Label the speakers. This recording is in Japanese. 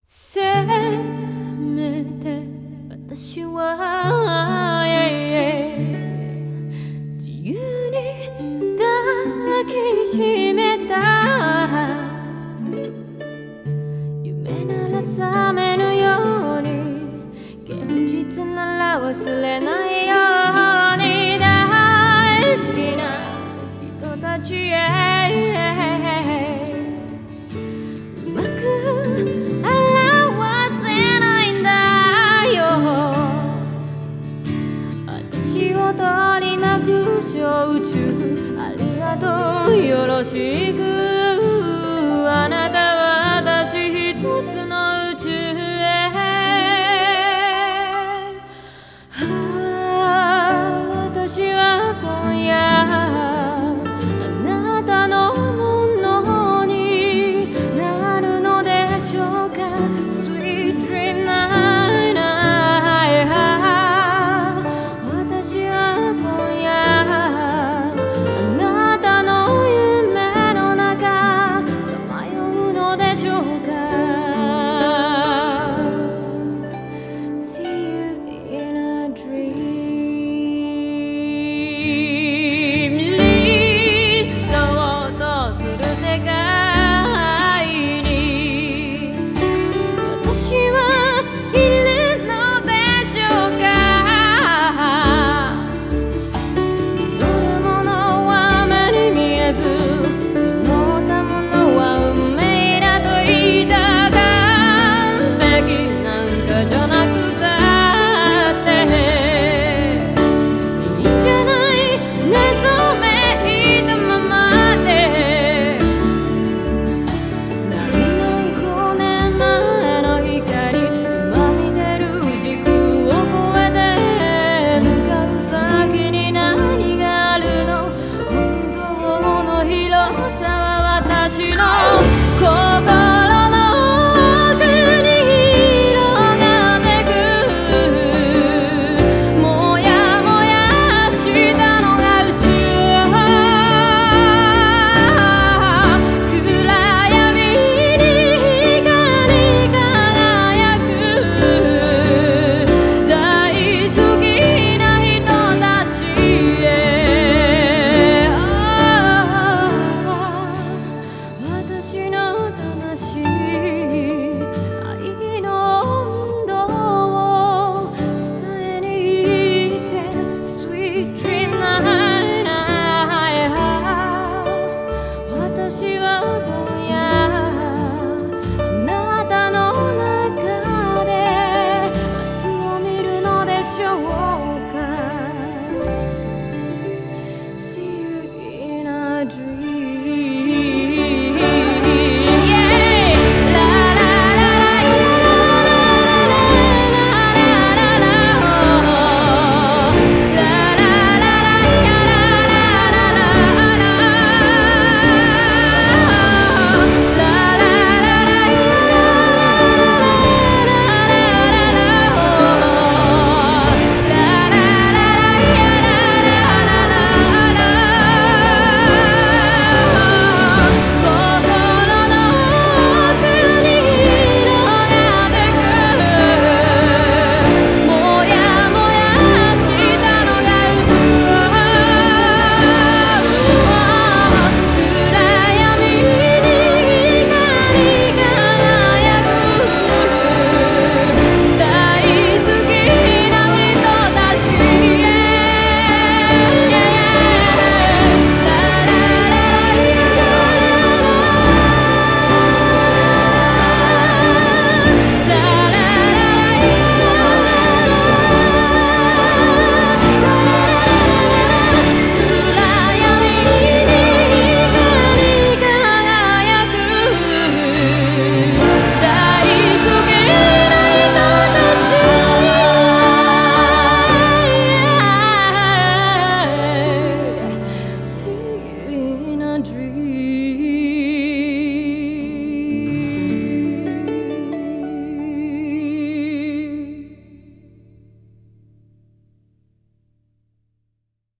Speaker 1: せめて私は自由に抱きしめた夢なら覚めぬように現実なら忘れないように大好きな人たちへうまく表せないんだよ私を取り巻く小宇宙ありがとうよろしくあなたは私一つの宇宙へ私は今夜あなたのものになるのでしょうか Sweet Dream Night 私は今夜あなたの夢の中さまようのでしょうか See you in a dream世界に私